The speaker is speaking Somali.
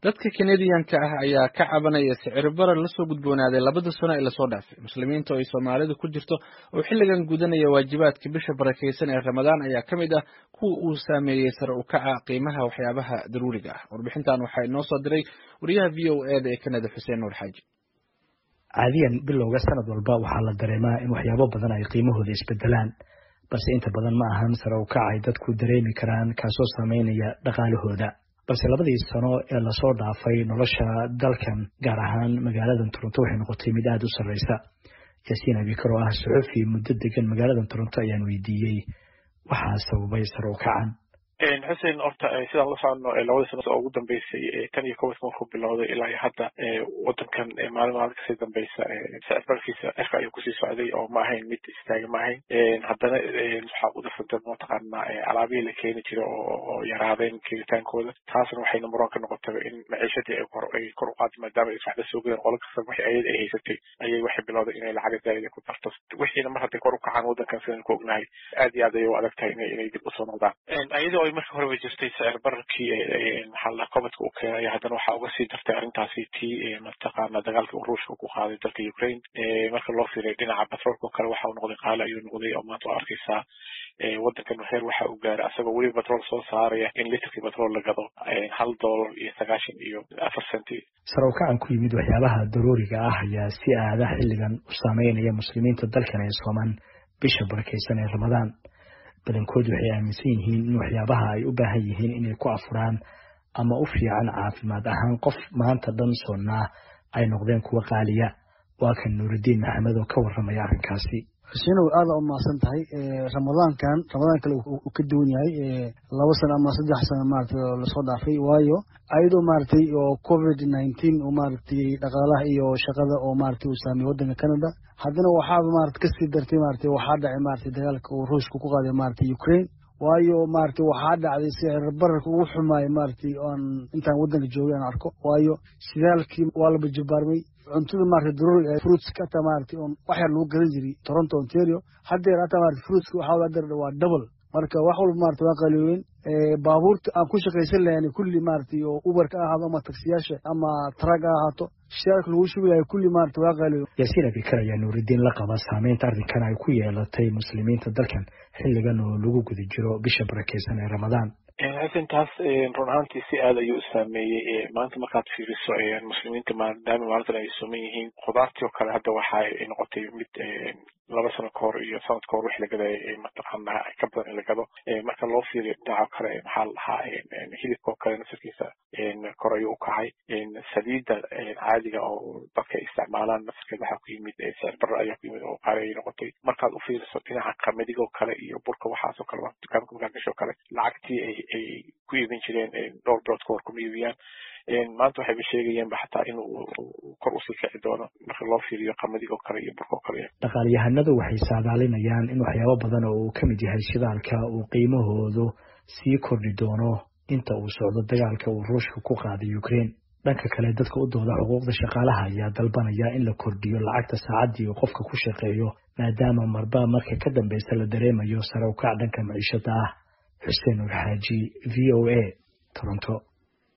dadka Canadian-ka ah ayaa ka cabanaya sicir barar la soo gudboonaaday 2 sano ee la soo dhaafay. Muslimiinta oo Soomaalidu ku jirto oo xilligan gudanaya waajibaadka bisha barakeysan ee Ramadaan ayaa kamid ah kuwa uu saameeyay sare u kaca qiimaha waxyaabaha daruuriga ah. Warbixintan waxaa inoo soo diray wariyaha VOA ee Canada Xuseen Nuur Xaaji. caadiyan bilowga sanad walba waxaa la dareemaa in waxyaabo badan ay qiimahooda isbedelaan, balse inta badan ma ahan sare u kaca ay dadku dareemi karaan kaasoo saameynaya dhaqaalahooda. balse 2 sano ee la soo dhaafay nolosha dalkan gaar ahaan magaalada Toronto waxay noqotay mid aad u sareysa. Yaasiin Abikar oo ah suxufi muddo degan magaalada Toronto ayaan weydiiyey waxa sababay sare u kacan. Xuseen horta sidaan la socono 2 sano oo ugu dambeysay tan iyo koob sano ku bilowday ilaa hadda wadankan maalmaha ka sii dambaysa sicirkiisa ayuu ku sii socday oo ma ahayn mid istaaga ma ahayn haddana waxa uu dhafan mataqaana alaabihii la keeni jiray oo yaraadeen keentaankooda taasna waxay number ka noqotay in maciishadii ay kor u qaado maadaama ay saxda soo galeen qolka kasta wixii ay haysatay ayay waxay bilowday inay lacag zaid ku darto wixiina mar hadda kor u kacaan wadankan sidaan ku ognahay aad iyo aad ay u adag tahay inay dib u soo noqdaan ayadoo marka hore way jirtay sicir bararkii maxalla qabadka uu keenay haddana waxa uga sii dartay arrintaasi tii mataqaana dagaalka Ruushka ku qaaday dalka Ukraine marka loo fiiriyo dhinaca petrolka kale waxa uu noqday qaali ayuu noqday oo maanta arkaysa wadankan heer waxa uu gaaray asagoo wali petrol soo saaraya in litirkii petrol la gado $1.94 sare u kacan ku yimid waxyaabaha daruuriga ah ayaa si aada xilligan u saameynaya muslimiinta dalkan ee Soomaan bisha barakeysan ee Ramadaan. badankoodu waxay aaminsan yihiin in waxyaabaha ay u baahan yihiin inay ku afuraan ama u fiican caafimaad ahaan qof maanta dhan soonnaa ay noqdeen kuwa qaaliya. waa kan Nuuridiin Maxamed oo ka warramaya arrinkaasi. Xuseen aad u maasan tahay Ramadaan kale uu ka duwan yahay 2 sano ama 3 sano maartay la soo dhaafay waayo ayadoo maartay oo COVID-19 oo maartay dhaqaalaha iyo shaqada oo maartay uu saameeyay wadanka Canada haddana waxaa maartay ka sii dartay maartay waxaa dhacay maartay dagaalka uu Ruushka ku qaaday maartay Ukraine waayo maartay waxaa dhacday sicir bararka ugu xumaay maartay oo intaan wadanka joogay aan arko waayo sidaalkii waa la bajibaarmay cuntada maartay daruuri fruits ka maartay oo wax yar lagu gadan jiray Toronto Ontario hadda ata maartay fruits waxa la dar waa double marka wax walba maartay waa qaliyeen baabuurta aan ku shaqeysan lahayn kulli maartay oo Uber ka ahaado ama taksiyaasha ama truck ahaato shirka lagu shubayo kulli maartay waa qaliyeen. Yaasiin Abikar ayaa Nuuridiin la qaba saameynta arrinkan ay ku yeelatay muslimiinta dalkan xilligan oo lagu guda jiro bisha barakeysan ee Ramadaan. Intaas run ahaantii si aad ayuu saameeyay maanta markaad fiiriso muslimiinta maadaama maalintan ay sooman yihiin khudaartii oo kale hadda waxa ay noqotay mid 2 sano ka hor iyo sanad ka hor wixii la gaday mataqaana ka badan in la gado marka loo fiiriyo dhinaca kale maxaa lahaa hilibka oo kale nafsigiisa kor ayuu u kacay saliidda caadiga oo dadka isticmaalaan nafsigeeda waxaa ku yimid sicir barar ayaa ku yimid oo qaali ay noqotay markaad u fiiriso dhinaca qamadiga oo kale iyo burka waxaas oo kale dukaanka markaa gasho kale lacagtii ay ku iibin jireen dhowr bilood ka hor kuma iibiyaan maanta waxay sheegayeen xataa inuu kor u sii kici doono marka loo fiiriyo qamadiga oo kale iyo burka oo kale. dhaqaalyahanadu waxay saadaalinayaan in waxyaabo badan oo uu ka mid yahay shidaalka uu qiimahoodu sii kordhi doono inta uu socdo dagaalka uu Ruushka ku qaaday Ukraine. dhanka kale dadka u dooda xuquuqda shaqaalaha ayaa dalbanaya in la kordhiyo lacagta saacadii uu qofka ku shaqeeyo maadaama marba marka ka dambeysa la dareemayo sare u kac dhanka maciishada ah. Xuseen Nuur Xaaji, VOA, Toronto.